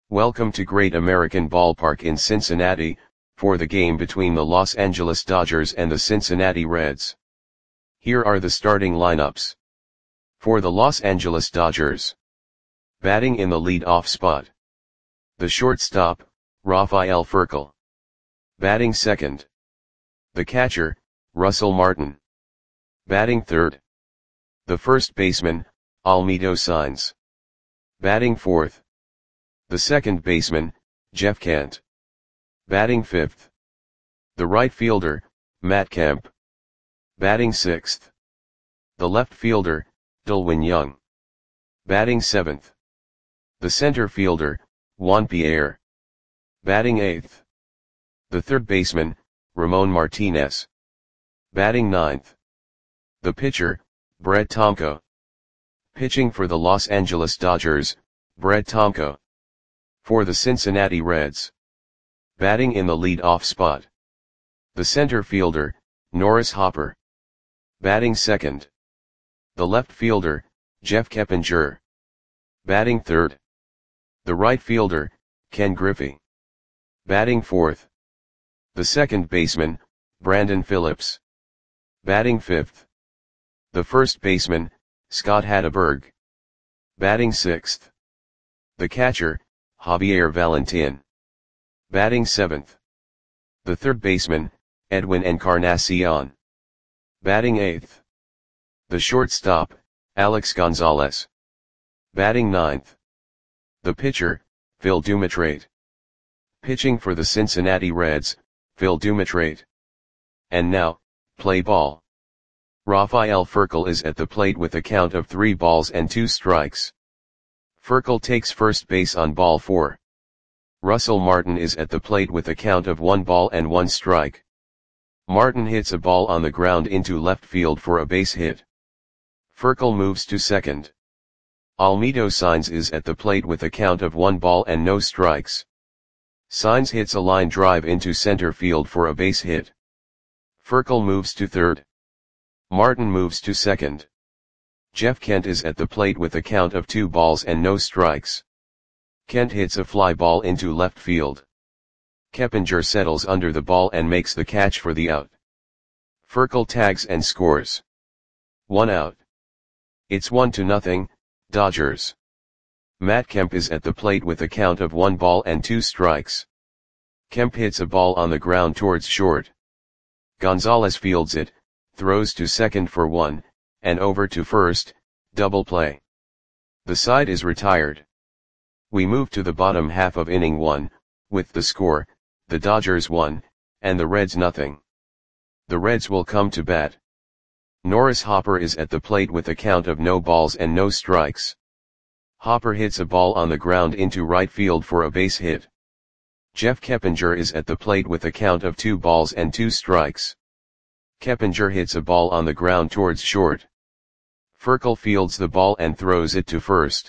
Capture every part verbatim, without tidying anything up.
Welcome to Great American Ballpark in Cincinnati, for the game between the Los Angeles Dodgers and the Cincinnati Reds. Here are the starting lineups. For the Los Angeles Dodgers. Batting in the lead-off spot. The shortstop, Rafael Furcal. Batting second. The catcher, Russell Martin. Batting third. The first baseman, Almedo Saenz. Batting fourth. The second baseman, Jeff Kent. Batting fifth. The right fielder, Matt Kemp. Batting sixth. The left fielder, Delwin Young. Batting seventh. The center fielder, Juan Pierre. Batting eighth. The third baseman, Ramon Martinez. Batting ninth. The pitcher, Brett Tomko. Pitching for the Los Angeles Dodgers, Brett Tomko. For the Cincinnati Reds. Batting in the lead-off spot. The center fielder, Norris Hopper. Batting second. The left fielder, Jeff Keppinger. Batting third. The right fielder, Ken Griffey. Batting fourth. The second baseman, Brandon Phillips. Batting fifth. The first baseman, Scott Hatteberg. Batting sixth. The catcher, Javier Valentin. Batting seventh. The third baseman, Edwin Encarnacion. Batting eighth. The shortstop, Alex Gonzalez. Batting ninth. The pitcher, Phil Dumitrate. Pitching for the Cincinnati Reds, Phil Dumitrate. And now, play ball. Rafael Furcal is at the plate with a count of three balls and two strikes. Furcal takes first base on ball four. Russell Martin is at the plate with a count of one ball and one strike. Martin hits a ball on the ground into left field for a base hit. Furcal moves to second. Almedo Saenz is at the plate with a count of one ball and no strikes. Saenz hits a line drive into center field for a base hit. Furcal moves to third. Martin moves to second. Jeff Kent is at the plate with a count of two balls and no strikes. Kent hits a fly ball into left field. Keppinger settles under the ball and makes the catch for the out. Furcal tags and scores. One out. It's one to nothing, Dodgers. Matt Kemp is at the plate with a count of one ball and two strikes. Kemp hits a ball on the ground towards short. Gonzalez fields it, throws to second for one, and over to first, double play. The side is retired. We move to the bottom half of inning one, with the score, the Dodgers one, and the Reds nothing. The Reds will come to bat. Norris Hopper is at the plate with a count of no balls and no strikes. Hopper hits a ball on the ground into right field for a base hit. Jeff Keppinger is at the plate with a count of two balls and two strikes. Keppinger hits a ball on the ground towards short. Furcal fields the ball and throws it to first.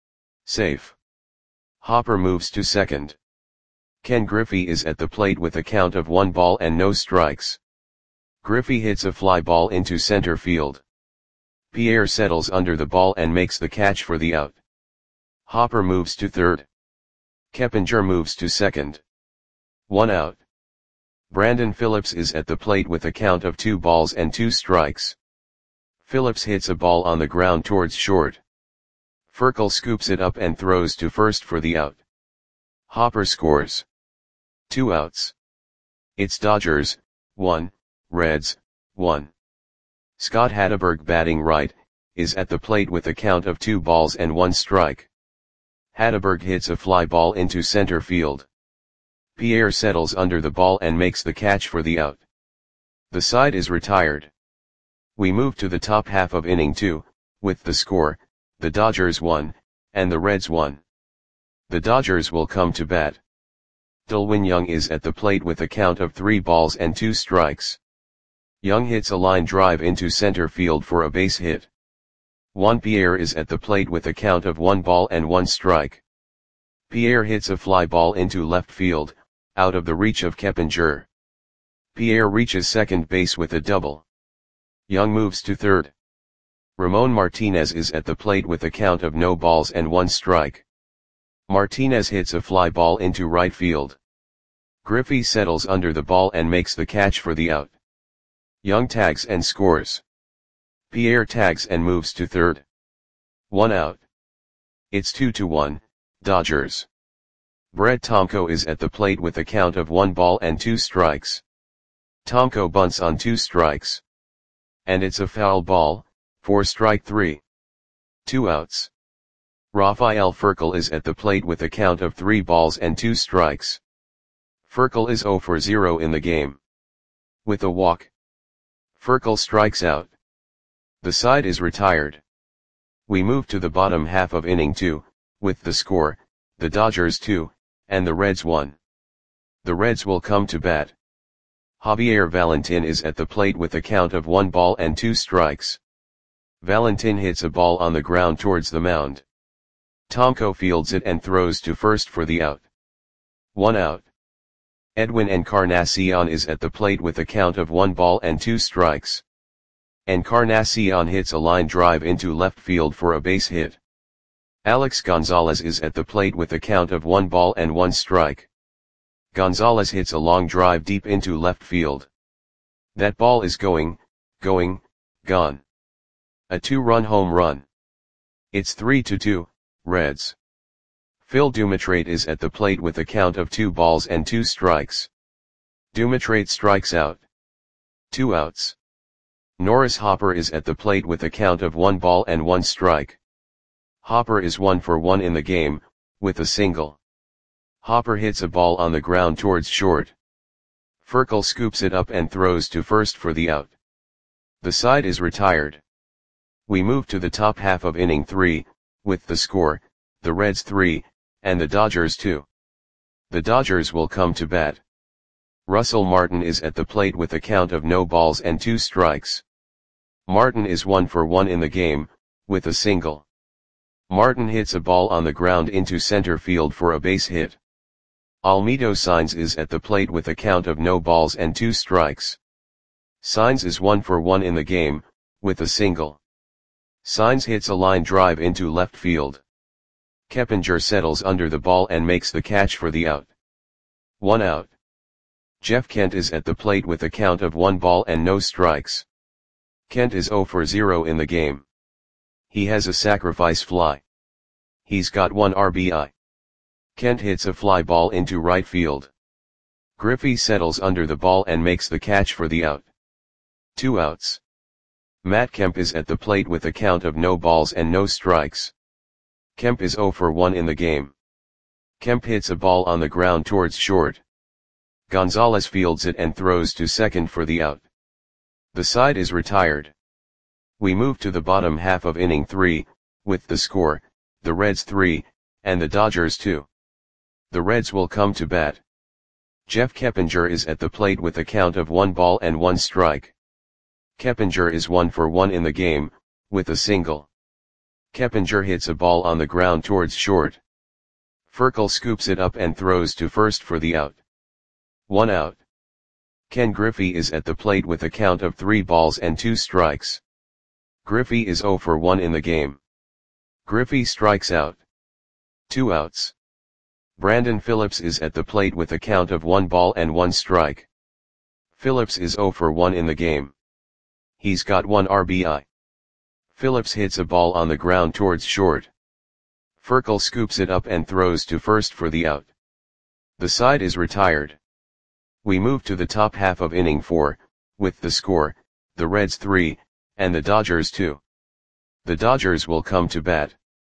Safe. Hopper moves to second. Ken Griffey is at the plate with a count of one ball and no strikes. Griffey hits a fly ball into center field. Pierre settles under the ball and makes the catch for the out. Hopper moves to third. Keppinger moves to second. One out. Brandon Phillips is at the plate with a count of two balls and two strikes. Phillips hits a ball on the ground towards short. Furcal scoops it up and throws to first for the out. Hopper scores. Two outs. It's Dodgers, one, Reds, one. Scott Hatteberg batting right, is at the plate with a count of two balls and one strike. Hatteberg hits a fly ball into center field. Pierre settles under the ball and makes the catch for the out. The side is retired. We move to the top half of inning two, with the score, the Dodgers one, and the Reds one. The Dodgers will come to bat. Delwin Young is at the plate with a count of three balls and two strikes. Young hits a line drive into center field for a base hit. Juan Pierre is at the plate with a count of one ball and one strike. Pierre hits a fly ball into left field, out of the reach of Keppinger. Pierre reaches second base with a double. Young moves to third. Ramon Martinez is at the plate with a count of no balls and one strike. Martinez hits a fly ball into right field. Griffey settles under the ball and makes the catch for the out. Young tags and scores. Pierre tags and moves to third. One out. It's two to one, Dodgers. Brett Tomko is at the plate with a count of one ball and two strikes. Tomko bunts on two strikes. And it's a foul ball, for strike three. Two outs. Rafael Furcal is at the plate with a count of three balls and two strikes. Furcal is zero for zero in the game. With a walk. Furcal strikes out. The side is retired. We move to the bottom half of inning two, with the score, the Dodgers two, and the Reds one. The Reds will come to bat. Javier Valentin is at the plate with a count of one ball and two strikes. Valentin hits a ball on the ground towards the mound. Tomko fields it and throws to first for the out. One out. Edwin Encarnacion is at the plate with a count of one ball and two strikes. Encarnacion hits a line drive into left field for a base hit. Alex Gonzalez is at the plate with a count of one ball and one strike. Gonzalez hits a long drive deep into left field. That ball is going, going, gone. A two-run home run. It's three to two, Reds. Phil Dumitrate is at the plate with a count of two balls and two strikes. Dumitrate strikes out. Two outs. Norris Hopper is at the plate with a count of one ball and one strike. Hopper is one for one in the game, with a single. Hopper hits a ball on the ground towards short. Furcal scoops it up and throws to first for the out. The side is retired. We move to the top half of inning three, with the score, the Reds three, and the Dodgers two. The Dodgers will come to bat. Russell Martin is at the plate with a count of no balls and two strikes. Martin is one for one in the game, with a single. Martin hits a ball on the ground into center field for a base hit. Almedo Sainz is at the plate with a count of no balls and two strikes. Sainz is one for one in the game, with a single. Sainz hits a line drive into left field. Keppinger settles under the ball and makes the catch for the out. One out. Jeff Kent is at the plate with a count of one ball and no strikes. Kent is zero for zero in the game. He has a sacrifice fly. He's got one R B I. Kent hits a fly ball into right field. Griffey settles under the ball and makes the catch for the out. Two outs. Matt Kemp is at the plate with a count of no balls and no strikes. Kemp is zero for one in the game. Kemp hits a ball on the ground towards short. Gonzalez fields it and throws to second for the out. The side is retired. We move to the bottom half of inning three, with the score, the Reds three, and the Dodgers two. The Reds will come to bat. Jeff Keppinger is at the plate with a count of one ball and one strike. Keppinger is one for one in the game, with a single. Keppinger hits a ball on the ground towards short. Furcal scoops it up and throws to first for the out. One out. Ken Griffey is at the plate with a count of three balls and two strikes. Griffey is zero for one in the game. Griffey strikes out. Two outs. Brandon Phillips is at the plate with a count of one ball and one strike. Phillips is zero for one in the game. He's got one R B I. Phillips hits a ball on the ground towards short. Furcal scoops it up and throws to first for the out. The side is retired. We move to the top half of inning four, with the score, the Reds three, and the Dodgers two. The Dodgers will come to bat.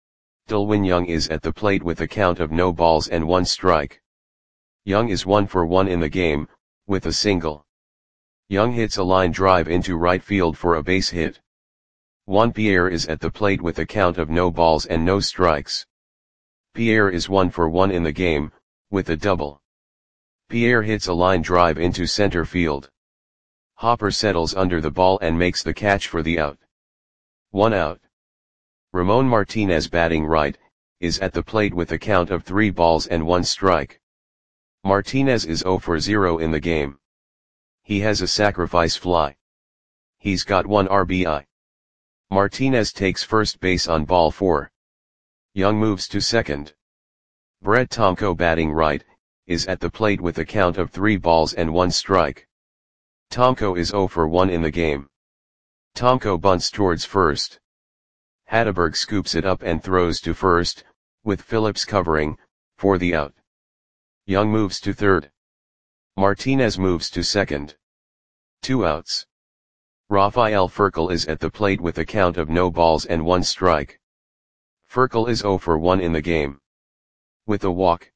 Delwin Young is at the plate with a count of no balls and one strike. Young is one for one in the game, with a single. Young hits a line drive into right field for a base hit. Juan Pierre is at the plate with a count of no balls and no strikes. Pierre is one for one in the game, with a double. Pierre hits a line drive into center field. Hopper settles under the ball and makes the catch for the out. One out. Ramon Martinez, batting right, is at the plate with a count of three balls and one strike. Martinez is zero for zero in the game. He has a sacrifice fly. He's got one R B I. Martinez takes first base on ball four. Young moves to second. Brett Tomko, batting right, is at the plate with a count of three balls and one strike. Tomko is zero for one in the game. Tomko bunts towards first. Hatteberg scoops it up and throws to first, with Phillips covering, for the out. Young moves to third. Martinez moves to second. Two outs. Rafael Furcal is at the plate with a count of no balls and one strike. Furcal is zero for one in the game. With a walk.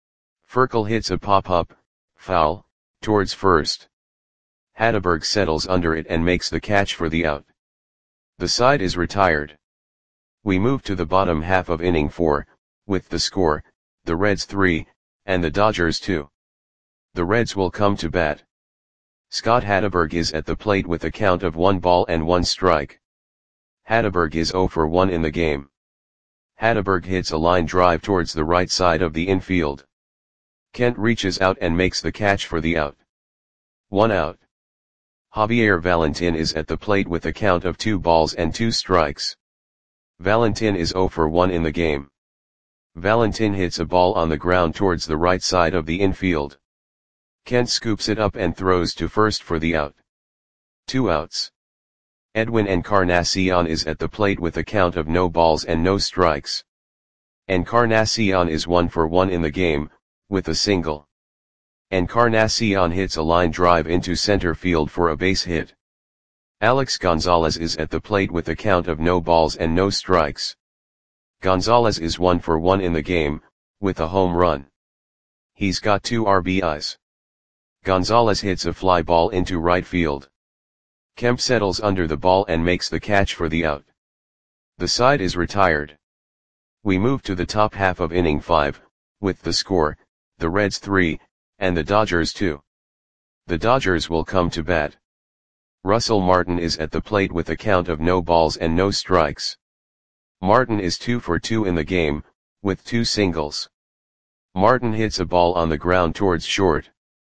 Furcal hits a pop-up, foul, towards first. Hatteberg settles under it and makes the catch for the out. The side is retired. We move to the bottom half of inning four, with the score, the Reds three, and the Dodgers two. The Reds will come to bat. Scott Hatteberg is at the plate with a count of one ball and one strike. Hatteberg is zero for one in the game. Hatteberg hits a line drive towards the right side of the infield. Kent reaches out and makes the catch for the out. One out. Javier Valentin is at the plate with a count of two balls and two strikes. Valentin is zero for one in the game. Valentin hits a ball on the ground towards the right side of the infield. Kent scoops it up and throws to first for the out. Two outs. Edwin Encarnacion is at the plate with a count of no balls and no strikes. Encarnacion is one for one in the game, with a single. Encarnacion hits a line drive into center field for a base hit. Alex Gonzalez is at the plate with a count of no balls and no strikes. Gonzalez is one for one in the game, with a home run. He's got two R B Is. Gonzalez hits a fly ball into right field. Kemp settles under the ball and makes the catch for the out. The side is retired. We move to the top half of inning five, with the score, the Reds three, and the Dodgers two. The Dodgers will come to bat. Russell Martin is at the plate with a count of no balls and no strikes. Martin is two for two in the game, with two singles. Martin hits a ball on the ground towards short.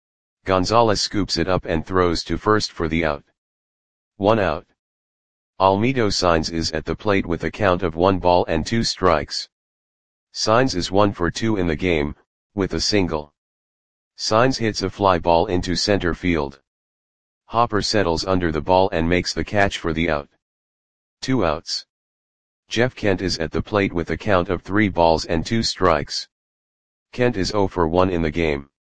Gonzalez scoops it up and throws to first for the out. One out. Almedo Sainz is at the plate with a count of one ball and two strikes. Sainz is one for two in the game, with a single. Sainz hits a fly ball into center field. Hopper settles under the ball and makes the catch for the out. Two outs. Jeff Kent is at the plate with a count of three balls and two strikes. Kent is zero for one in the game.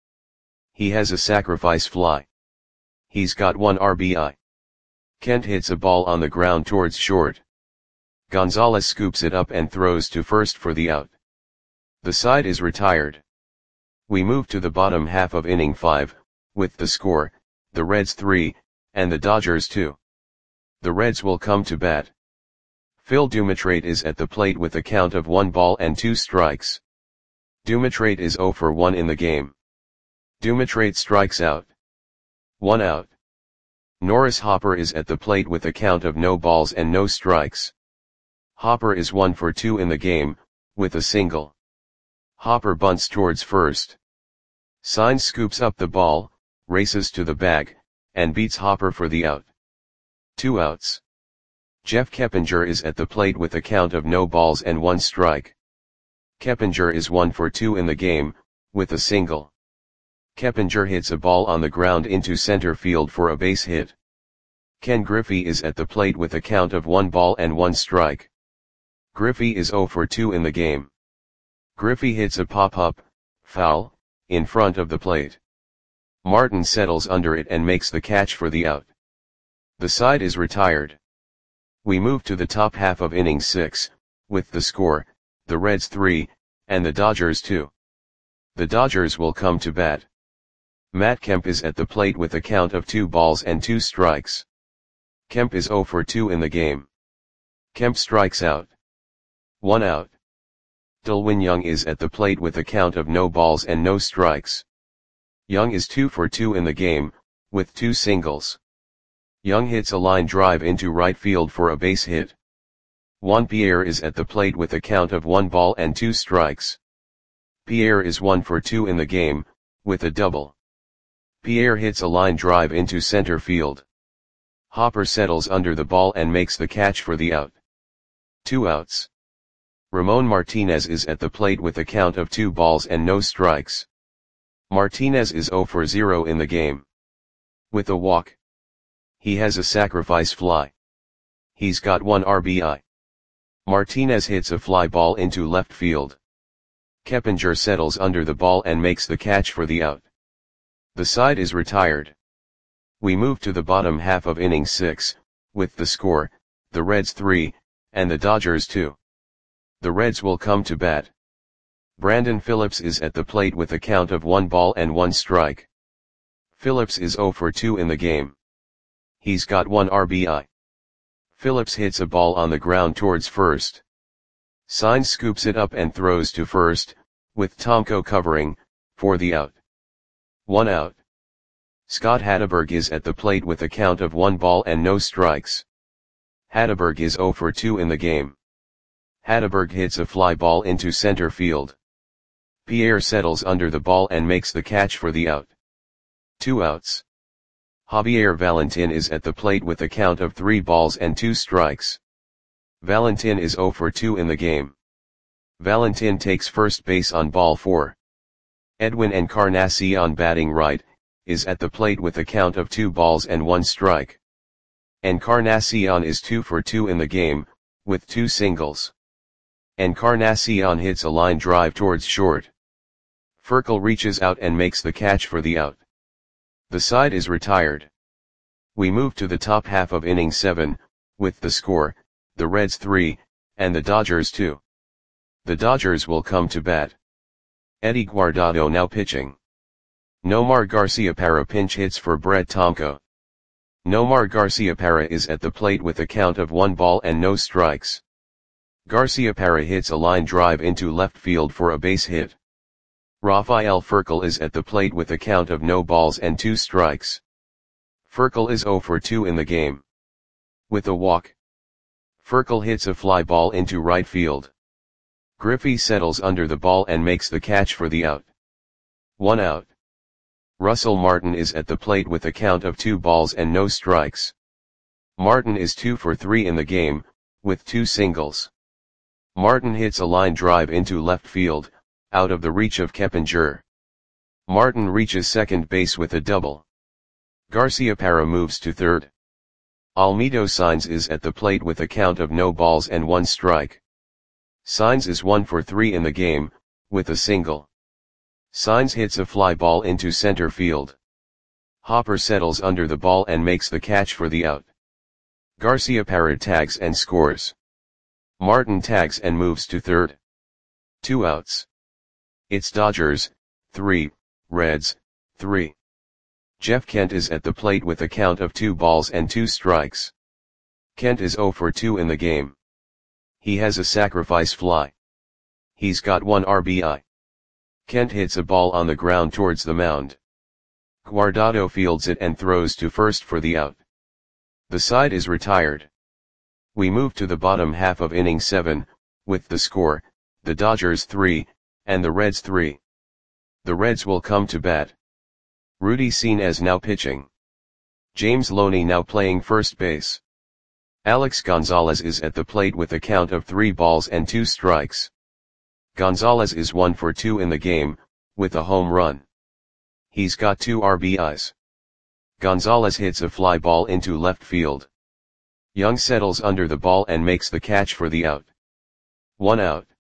He has a sacrifice fly. He's got one R B I. Kent hits a ball on the ground towards short. Gonzalez scoops it up and throws to first for the out. The side is retired. We move to the bottom half of inning five, with the score, the Reds three, and the Dodgers two. The Reds will come to bat. Phil Dumitrate is at the plate with a count of one ball and two strikes. Dumitrate is zero for one in the game. Dumitrate strikes out. One out. Norris Hopper is at the plate with a count of no balls and no strikes. Hopper is one for two in the game, with a single. Hopper bunts towards first. Sainz scoops up the ball, races to the bag, and beats Hopper for the out. Two outs. Jeff Keppinger is at the plate with a count of no balls and one strike. Keppinger is one for two in the game, with a single. Keppinger hits a ball on the ground into center field for a base hit. Ken Griffey is at the plate with a count of one ball and one strike. Griffey is zero for two in the game. Griffey hits a pop-up, foul, in front of the plate. Martin settles under it and makes the catch for the out. The side is retired. We move to the top half of inning six, with the score, the Reds three, and the Dodgers two. The Dodgers will come to bat. Matt Kemp is at the plate with a count of two balls and two strikes. Kemp is zero for two in the game. Kemp strikes out. One out. Delwin Young is at the plate with a count of no balls and no strikes. Young is two for two in the game, with two singles. Young hits a line drive into right field for a base hit. Juan Pierre is at the plate with a count of one ball and two strikes. Pierre is one for two in the game, with a double. Pierre hits a line drive into center field. Hopper settles under the ball and makes the catch for the out. Two outs. Ramon Martinez is at the plate with a count of two balls and no strikes. Martinez is zero for zero in the game. With a walk. He has a sacrifice fly. He's got one R B I. Martinez hits a fly ball into left field. Keppinger settles under the ball and makes the catch for the out. The side is retired. We move to the bottom half of inning six, with the score, the Reds three, and the Dodgers two. The Reds will come to bat. Brandon Phillips is at the plate with a count of one ball and one strike. Phillips is zero for two in the game. He's got one R B I. Phillips hits a ball on the ground towards first. Saenz scoops it up and throws to first, with Tomko covering, for the out. One out. Scott Hatteberg is at the plate with a count of one ball and no strikes. Hatteberg is zero for two in the game. Hatteberg hits a fly ball into center field. Pierre settles under the ball and makes the catch for the out. Two outs. Javier Valentin is at the plate with a count of three balls and two strikes. Valentin is zero for two in the game. Valentin takes first base on ball four. Edwin Encarnacion batting right, is at the plate with a count of two balls and one strike. Encarnacion is two for two in the game, with two singles. Encarnacion hits a line drive towards short. Furcal reaches out and makes the catch for the out. The side is retired. We move to the top half of inning seven, with the score, the Reds three, and the Dodgers two. The Dodgers will come to bat. Eddie Guardado now pitching. Nomar Garciaparra pinch hits for Brett Tomko. Nomar Garciaparra is at the plate with a count of one ball and no strikes. Garciaparra hits a line drive into left field for a base hit. Rafael Furcal is at the plate with a count of no balls and two strikes. Furcal is zero for two in the game. With a walk. Furcal hits a fly ball into right field. Griffey settles under the ball and makes the catch for the out. One out. Russell Martin is at the plate with a count of two balls and no strikes. Martin is two for three in the game, with two singles. Martin hits a line drive into left field, out of the reach of Keppinger. Martin reaches second base with a double. Garciaparra moves to third. Almedo Saenz is at the plate with a count of no balls and one strike. Saenz is one for three in the game, with a single. Saenz hits a fly ball into center field. Hopper settles under the ball and makes the catch for the out. Garciaparra tags and scores. Martin tags and moves to third. Two outs. It's Dodgers, three, Reds, three. Jeff Kent is at the plate with a count of two balls and two strikes. Kent is zero for two in the game. He has a sacrifice fly. He's got one R B I. Kent hits a ball on the ground towards the mound. Guardado fields it and throws to first for the out. The side is retired. We move to the bottom half of inning seven, with the score, the Dodgers three, and the Reds three. The Reds will come to bat. Rudy Senes now pitching. James Loney now playing first base. Alex Gonzalez is at the plate with a count of three balls and two strikes. Gonzalez is one for two in the game, with a home run. He's got two R B Is. Gonzalez hits a fly ball into left field. Young settles under the ball and makes the catch for the out. One out.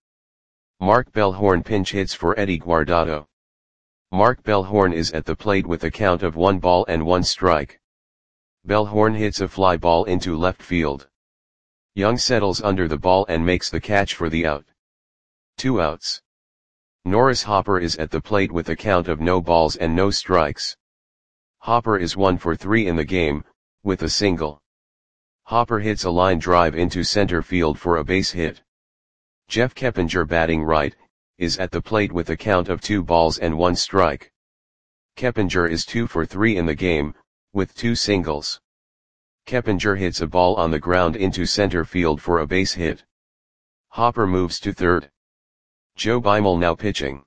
Mark Bellhorn pinch hits for Eddie Guardado. Mark Bellhorn is at the plate with a count of one ball and one strike. Bellhorn hits a fly ball into left field. Young settles under the ball and makes the catch for the out. Two outs. Norris Hopper is at the plate with a count of no balls and no strikes. Hopper is one for three in the game, with a single. Hopper hits a line drive into center field for a base hit. Jeff Keppinger batting right, is at the plate with a count of two balls and one strike. Keppinger is two for three in the game, with two singles. Keppinger hits a ball on the ground into center field for a base hit. Hopper moves to third. Joe Beimel now pitching.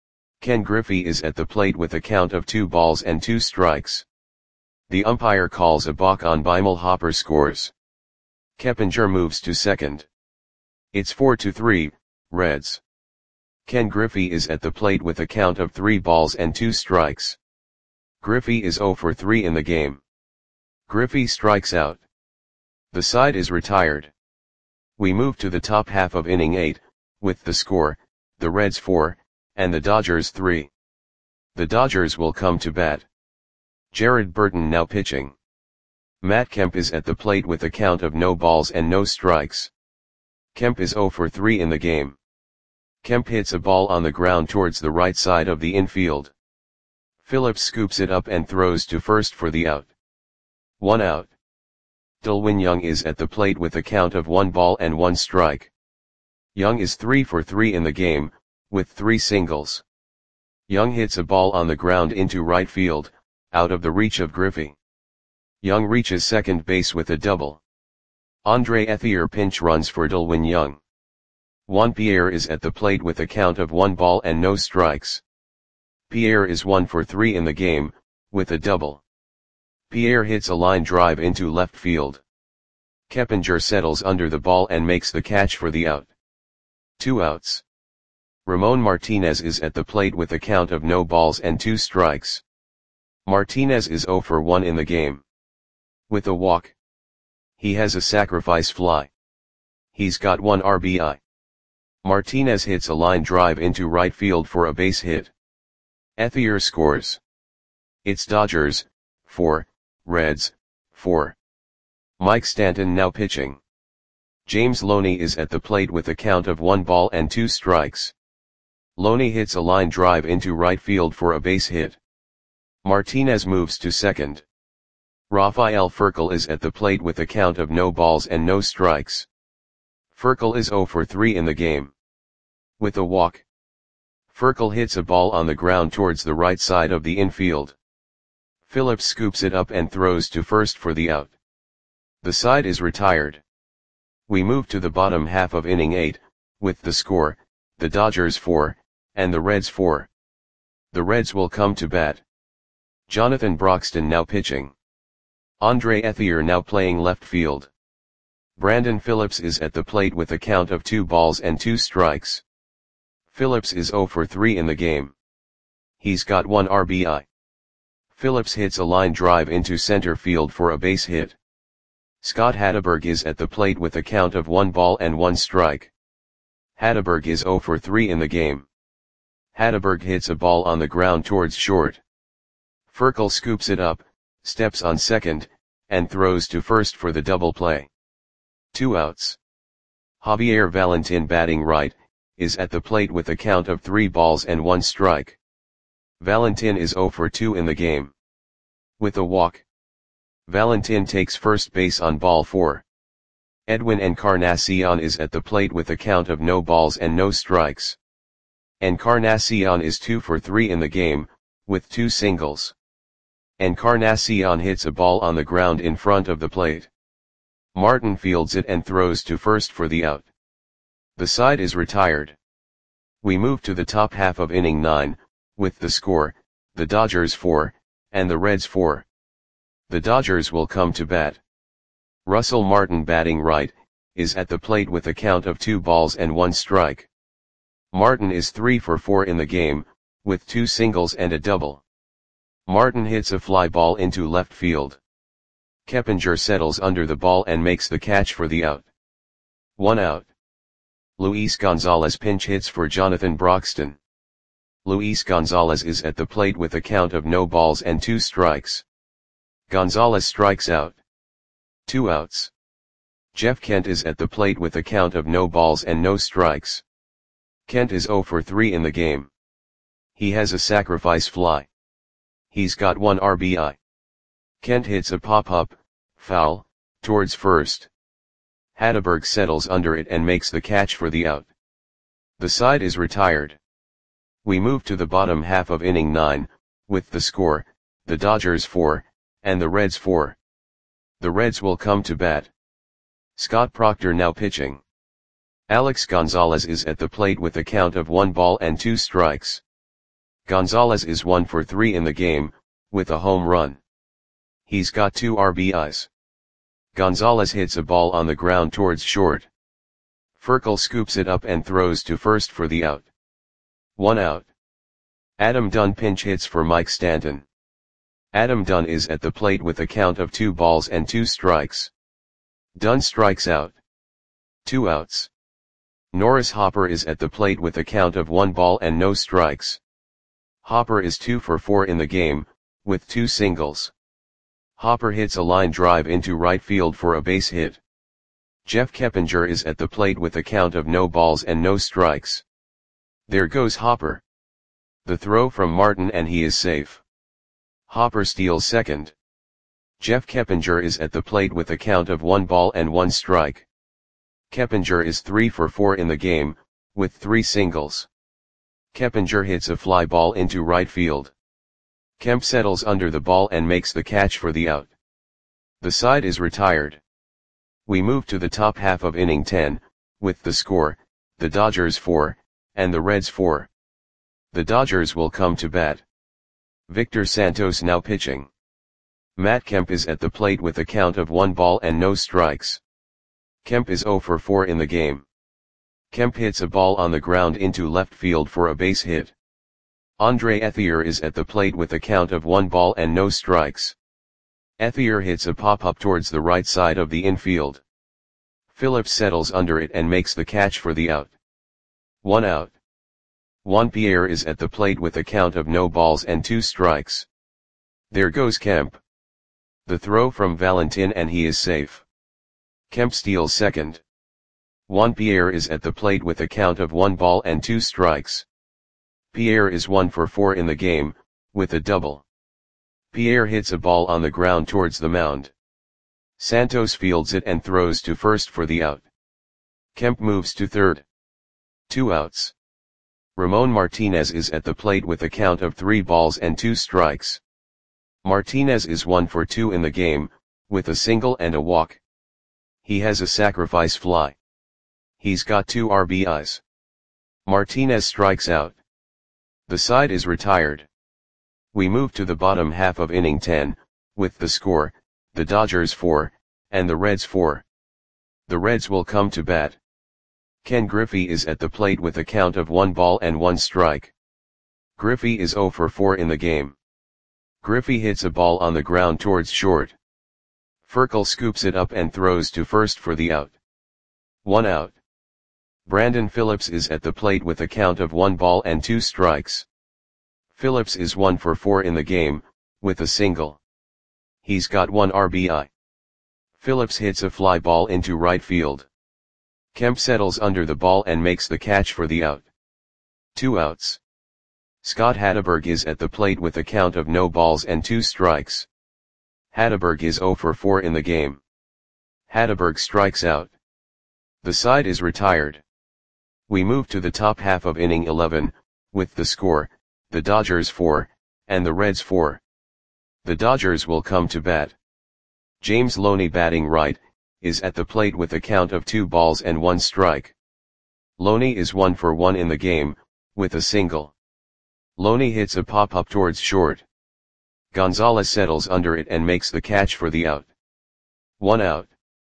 Ken Griffey is at the plate with a count of two balls and two strikes. The umpire calls a balk on Beimel. Hopper scores. Keppinger moves to second. It's four to three, Reds. Ken Griffey is at the plate with a count of three balls and two strikes. Griffey is zero for three in the game. Griffey strikes out. The side is retired. We move to the top half of inning eight, with the score, the Reds four, and the Dodgers three. The Dodgers will come to bat. Jared Burton now pitching. Matt Kemp is at the plate with a count of no balls and no strikes. Kemp is zero for three in the game. Kemp hits a ball on the ground towards the right side of the infield. Phillips scoops it up and throws to first for the out. One out. Delwin Young is at the plate with a count of one ball and one strike. Young is three for three in the game, with three singles. Young hits a ball on the ground into right field, out of the reach of Griffey. Young reaches second base with a double. Andre Ethier pinch runs for Delwin Young. Juan Pierre is at the plate with a count of one ball and no strikes. Pierre is one for three in the game, with a double. Pierre hits a line drive into left field. Keppinger settles under the ball and makes the catch for the out. Two outs. Ramon Martinez is at the plate with a count of no balls and two strikes. Martinez is zero for one in the game. With a walk. He has a sacrifice fly. He's got one R B I. Martinez hits a line drive into right field for a base hit. Ethier scores. It's Dodgers, four, Reds, four. Mike Stanton now pitching. James Loney is at the plate with a count of one ball and two strikes. Loney hits a line drive into right field for a base hit. Martinez moves to second. Rafael Furcal is at the plate with a count of no balls and no strikes. Furcal is zero for three in the game. With a walk. Furcal hits a ball on the ground towards the right side of the infield. Phillips scoops it up and throws to first for the out. The side is retired. We move to the bottom half of inning eight, with the score, the Dodgers four, and the Reds four. The Reds will come to bat. Jonathan Broxton now pitching. Andre Ethier now playing left field. Brandon Phillips is at the plate with a count of two balls and two strikes. Phillips is zero for three in the game. He's got one R B I. Phillips hits a line drive into center field for a base hit. Scott Hatteberg is at the plate with a count of one ball and one strike. Hatteberg is zero for three in the game. Hatteberg hits a ball on the ground towards short. Furcal scoops it up, steps on second, and throws to first for the double play. Two outs. Javier Valentin batting right, is at the plate with a count of three balls and one strike. Valentin is zero for two in the game. With a walk. Valentin takes first base on ball four. Edwin Encarnacion is at the plate with a count of no balls and no strikes. Encarnacion is two for three in the game, with two singles. Encarnacion hits a ball on the ground in front of the plate. Martin fields it and throws to first for the out. The side is retired. We move to the top half of inning nine, with the score, the Dodgers four, and the Reds four. The Dodgers will come to bat. Russell Martin batting right, is at the plate with a count of two balls and one strike. Martin is three for four in the game, with two singles and a double. Martin hits a fly ball into left field. Keppinger settles under the ball and makes the catch for the out. One out. Luis Gonzalez pinch hits for Jonathan Broxton. Luis Gonzalez is at the plate with a count of no balls and two strikes. Gonzalez strikes out. Two outs. Jeff Kent is at the plate with a count of no balls and no strikes. Kent is zero for three in the game. He has a sacrifice fly. He's got one R B I. Kent hits a pop-up, foul, towards first. Hatteberg settles under it and makes the catch for the out. The side is retired. We move to the bottom half of inning nine, with the score, the Dodgers four, and the Reds four. The Reds will come to bat. Scott Proctor now pitching. Alex Gonzalez is at the plate with a count of one ball and two strikes. Gonzalez is one for three in the game, with a home run. He's got two R B Is. Gonzalez hits a ball on the ground towards short. Furcal scoops it up and throws to first for the out. One out. Adam Dunn pinch hits for Mike Stanton. Adam Dunn is at the plate with a count of two balls and two strikes. Dunn strikes out. Two outs. Norris Hopper is at the plate with a count of one ball and no strikes. Hopper is two for four in the game, with two singles. Hopper hits a line drive into right field for a base hit. Jeff Keppinger is at the plate with a count of no balls and no strikes. There goes Hopper. The throw from Martin and he is safe. Hopper steals second. Jeff Keppinger is at the plate with a count of one ball and one strike. Keppinger is three for four in the game, with three singles. Keppinger hits a fly ball into right field. Kemp settles under the ball and makes the catch for the out. The side is retired. We move to the top half of inning ten, with the score, the Dodgers four, and the Reds four. The Dodgers will come to bat. Victor Santos now pitching. Matt Kemp is at the plate with a count of one ball and no strikes. Kemp is zero for four in the game. Kemp hits a ball on the ground into left field for a base hit. Andre Ethier is at the plate with a count of one ball and no strikes. Ethier hits a pop-up towards the right side of the infield. Phillips settles under it and makes the catch for the out. One out. Juan Pierre is at the plate with a count of no balls and two strikes. There goes Kemp. The throw from Valentin and he is safe. Kemp steals second. Juan Pierre is at the plate with a count of one ball and two strikes. Pierre is one for four in the game, with a double. Pierre hits a ball on the ground towards the mound. Santos fields it and throws to first for the out. Kemp moves to third. Two outs. Ramon Martinez is at the plate with a count of three balls and two strikes. Martinez is one for two in the game, with a single and a walk. He has a sacrifice fly. He's got two R B Is. Martinez strikes out. The side is retired. We move to the bottom half of inning ten, with the score, the Dodgers four, and the Reds four. The Reds will come to bat. Ken Griffey is at the plate with a count of one ball and one strike. Griffey is zero for four in the game. Griffey hits a ball on the ground towards short. Furcal scoops it up and throws to first for the out. One out. Brandon Phillips is at the plate with a count of one ball and two strikes. Phillips is one for four in the game, with a single. He's got one R B I. Phillips hits a fly ball into right field. Kemp settles under the ball and makes the catch for the out. Two outs. Scott Hatteberg is at the plate with a count of no balls and two strikes. Hatteberg is zero for four in the game. Hatteberg strikes out. The side is retired. We move to the top half of inning eleven, with the score, the Dodgers four, and the Reds four. The Dodgers will come to bat. James Loney batting right, is at the plate with a count of two balls and one strike. Loney is one for one in the game, with a single. Loney hits a pop-up towards short. Gonzalez settles under it and makes the catch for the out. One out.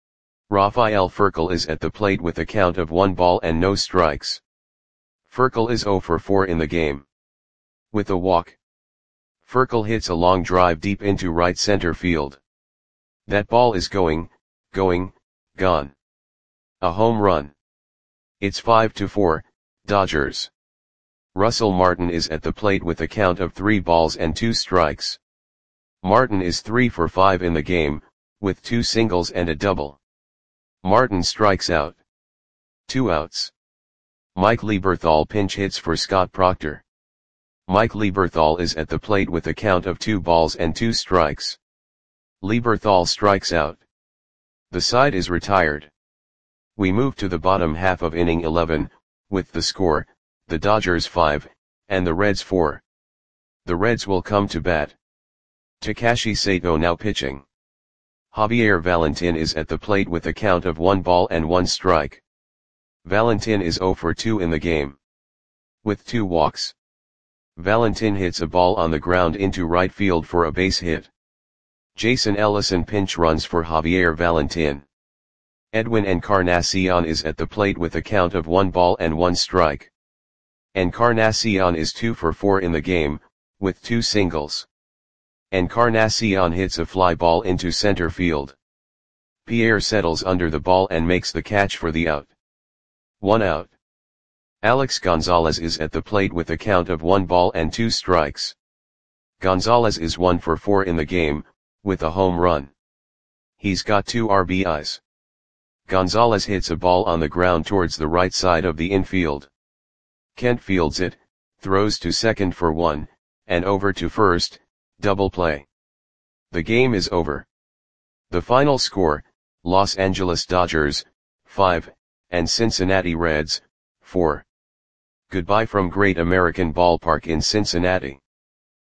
Rafael Furcal is at the plate with a count of one ball and no strikes. Furcal is zero for four in the game. With a walk. Furcal hits a long drive deep into right center field. That ball is going, going, gone. A home run. It's five to four, Dodgers. Russell Martin is at the plate with a count of three balls and two strikes. Martin is three for five in the game, with two singles and a double. Martin strikes out. Two outs. Mike Lieberthal pinch hits for Scott Proctor. Mike Lieberthal is at the plate with a count of two balls and two strikes. Lieberthal strikes out. The side is retired. We move to the bottom half of inning eleven, with the score, the Dodgers five, and the Reds four. The Reds will come to bat. Takashi Sato now pitching. Javier Valentin is at the plate with a count of one ball and one strike. Valentin is zero for two in the game. With two walks. Valentin hits a ball on the ground into right field for a base hit. Jason Ellison pinch runs for Javier Valentin. Edwin Encarnacion is at the plate with a count of one ball and one strike. Encarnacion is two for four in the game, with two singles. Encarnacion hits a fly ball into center field. Pierre settles under the ball and makes the catch for the out. One out. Alex Gonzalez is at the plate with a count of one ball and two strikes. Gonzalez is one for four in the game, with a home run. He's got two R B Is. Gonzalez hits a ball on the ground towards the right side of the infield. Kent fields it, throws to second for one, and over to first, double play. The game is over. The final score, Los Angeles Dodgers, five, and Cincinnati Reds, four. Goodbye from Great American Ballpark in Cincinnati.